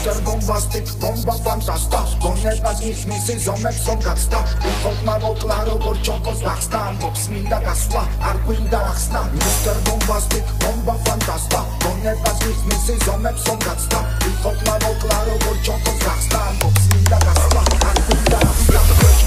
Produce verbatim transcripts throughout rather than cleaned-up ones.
mister Bombastic, bomba fantasta. Con nepaznic მისი ზომებს რომ გაცდა. ვიხოთ მოკლა როგორ ჩოკოს გახსნა. ამბობს მინდა გასვლა, არ გვინდა ახსნა. mister Bombastic, bomba fantasta. Con nepaznic მისი ზომებს რომ გაცდა. ვიხოთ მოკლა როგორ ჩოკოს გახსნა. ამბობს მინდა გასვლა, არ გვინდა ახსნა.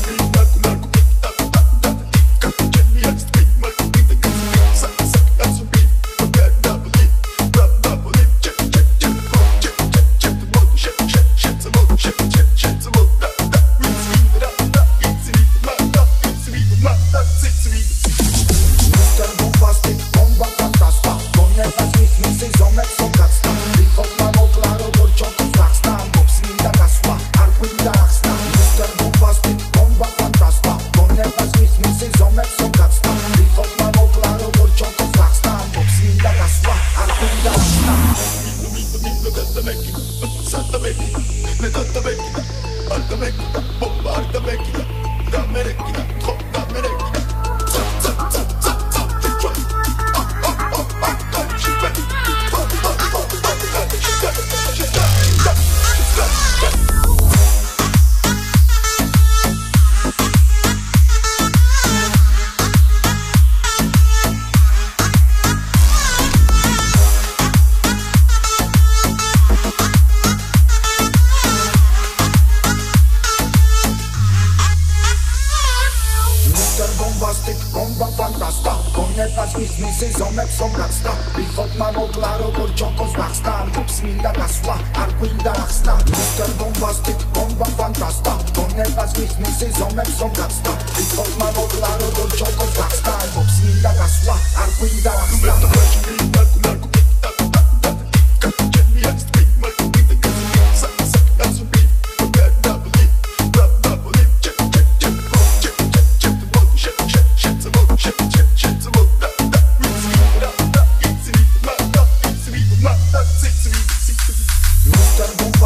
Bomba fantasta, con nepaznic მისი ზომებს რომ გაცდა. ვიხოთ მოკლა როგორ ჩოკოს გახსნა. ამბობს მინდა გასვლა, არ გვინდა ახსნა. mister Bombastic, bomba fantasta, con nepaznic მისი ზომებს რომ გაცდა. ვიხოთ მოკლა როგორ ჩოკოს გახსნა. ამბობს მინდა გასვლა, არ გვინდა ახსნა. mister